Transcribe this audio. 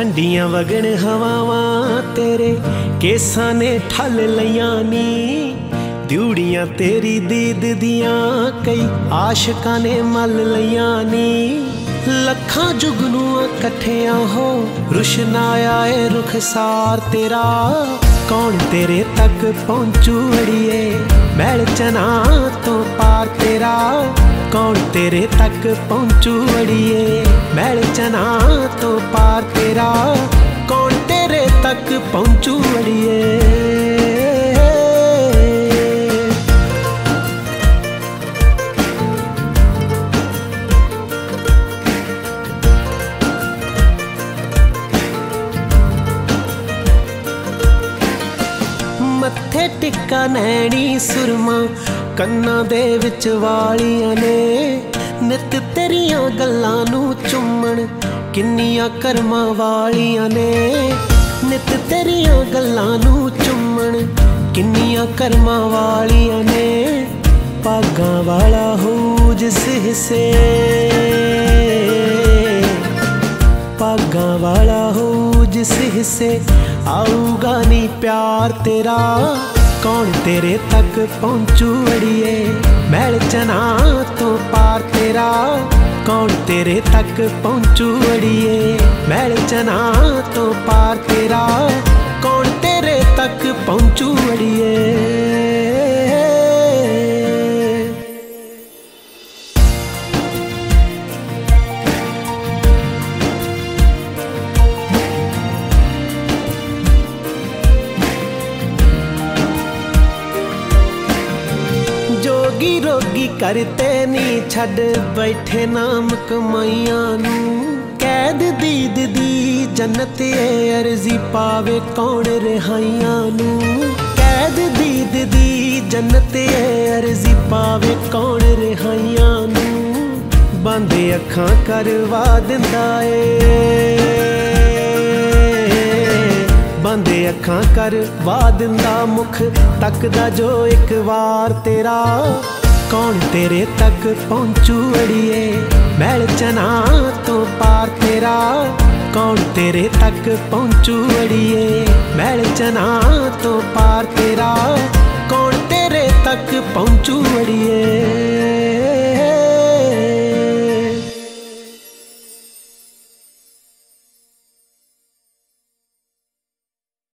ठंडियां वगण हवावां तेरे केसां ने ठल लईयां नी। दिउड़ियां तेरी दीद दियां कई आशिकां ने मल लईयां नी। लखां जुगनूआं कट्ठियां हो रुशनाया ए रुखसार तेरा। कौन तेरे तक पहुंचू अड़िए मैल चना तो पार तेरा। कौन तेरे तक पहुंचू अड़िए मैल चना तो पार तेरा। कौन तेरे तक पहुंचू अड़िए। मत्थे टिक्का नैनी सुरमा कन्ना दे विच वालियां ने। नित तेरियां गल्लां नूं चुम्मण किन्नियां करमां वालियां ने। नित तेरियां गल्लां नूं चुम्मण किन्नियां करमां वालियां ने। भागां वाला हो जिस हिस्से भागां वाला हो जिस हिस्से आऊगा नी प्यार तेरा। कौन तेरे तक पहुंचू अड़िए मैल चना तो पार तेरा। कौन तेरे तक पहुंचू अड़िए मैल चना तो पार तेरा। कौन तेरे तक पहुंचू अड़िए। जोगी रोगी करते नी छड़ बैठे नाम कमाइयां नूं। कैद दीद दी जन्नत ए अर्जी पावे कौन रिहाइयां नूं। कैद दीद दी जन्नत ए अर्जी पावे कौन रिहाइयां नूं। बंद अखां करवा दिंदा ए बंद अखां करवा दिंदा मुख तकदा जो एक वार तेरा। कौन तेरे तक पहुंचू अड़िए मैल चना तो पार तेरा। कौन तेरे तक पहुंचू अड़िए मैल चना तो पार तेरा। कौन तेरे तक पहुंचू अड़िए।